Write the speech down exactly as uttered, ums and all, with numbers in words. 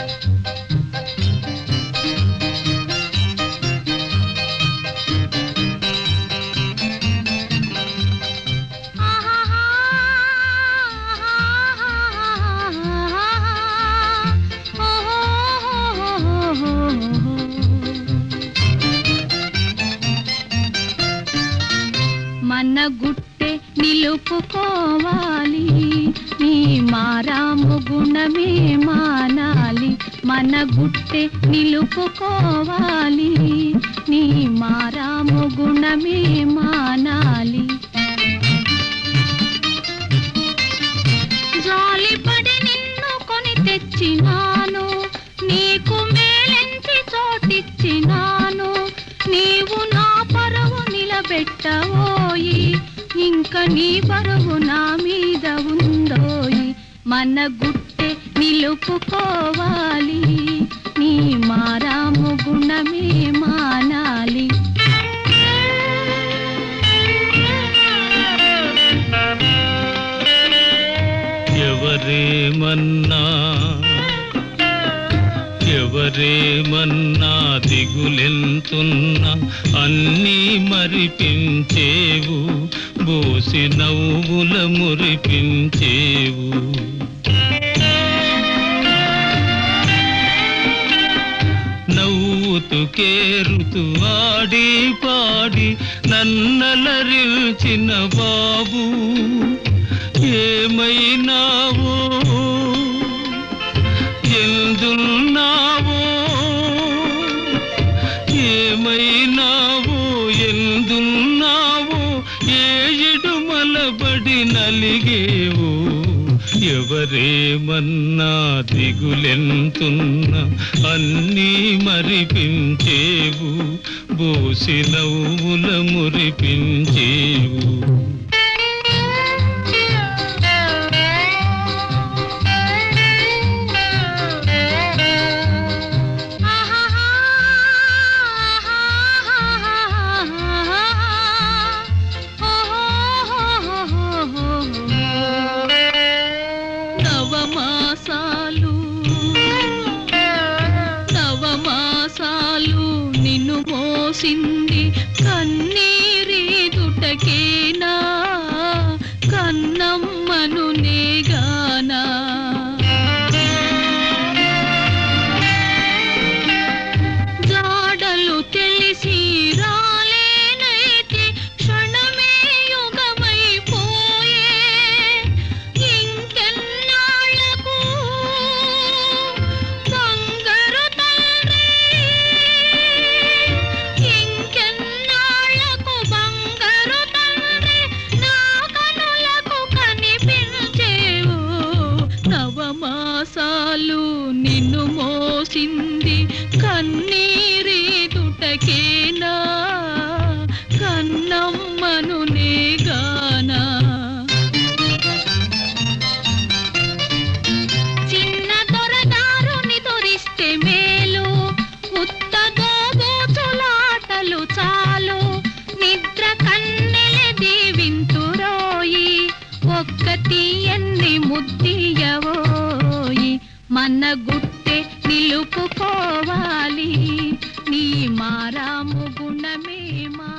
మన గుట్టే నిలుపుకోవాలి నీ మారాము గుణమే మానాలి మన గుట్టే నిలుపుకోవాలి నీ మారాము గుణమే మానాలి జాలిపడి నిన్ను కొని తెచ్చినాను నీకు మేలెంచి చోటిచ్చినాను నీవు నా పరువు నిలబెట్టవోయి ఇంక నీ పరువు నా మీద ఉందోయి మన గుట్టే నిలుపుకోవాలి నీ మారాము గుణమే మానాలి ఎవరేమన్నా ఎవరేమన్నా దిగులెంతున్నా అన్నీ మరిపించేవు బోసి నవ్వుల మురిపించేవు నవ్వుతూ కేరుతూ ఆడి పాడి నన్నలరిల్చిన బాబు ఏమైనావో ఎందున్నావో ఏమైనావో ఎందున్నావో ఏడు మలబడి నలిగేవో ఎవరేమన్నా దిగులెంతున్నా అన్నీ మరిపించేవు బోసి నవ్వుల మురిపించేవు నవమాసాలు నవమాసాలు నిన్ను మోసింది కన్నీరి దుటకేనా కన్నమ్మను నేగానా జాడలు తెలిసి రాలేనైతే క్షణమే యుగమైపోయే ఇంకెన్నాళ్లకు బంగారు తండ్రి ఇంకెన్నాళ్లకు బంగారు తండ్రి నా కనులకు కనిపించేవు నవమాసాలు నిన్ను మోసింది కన్నీరి దుటకేనా కన్నమ్మను నేగానా చిన్న దొరదారుని దొరిస్తే మేలు ఉత్త దోబూచులాటలు చాలు నిద్ర కన్నెల దీవింతురోయి ఒక్క తీయన్ని ముద్దియవోయి మన గుట్టే నిలుపుకోవాలి నీ మారాము గుణమే మా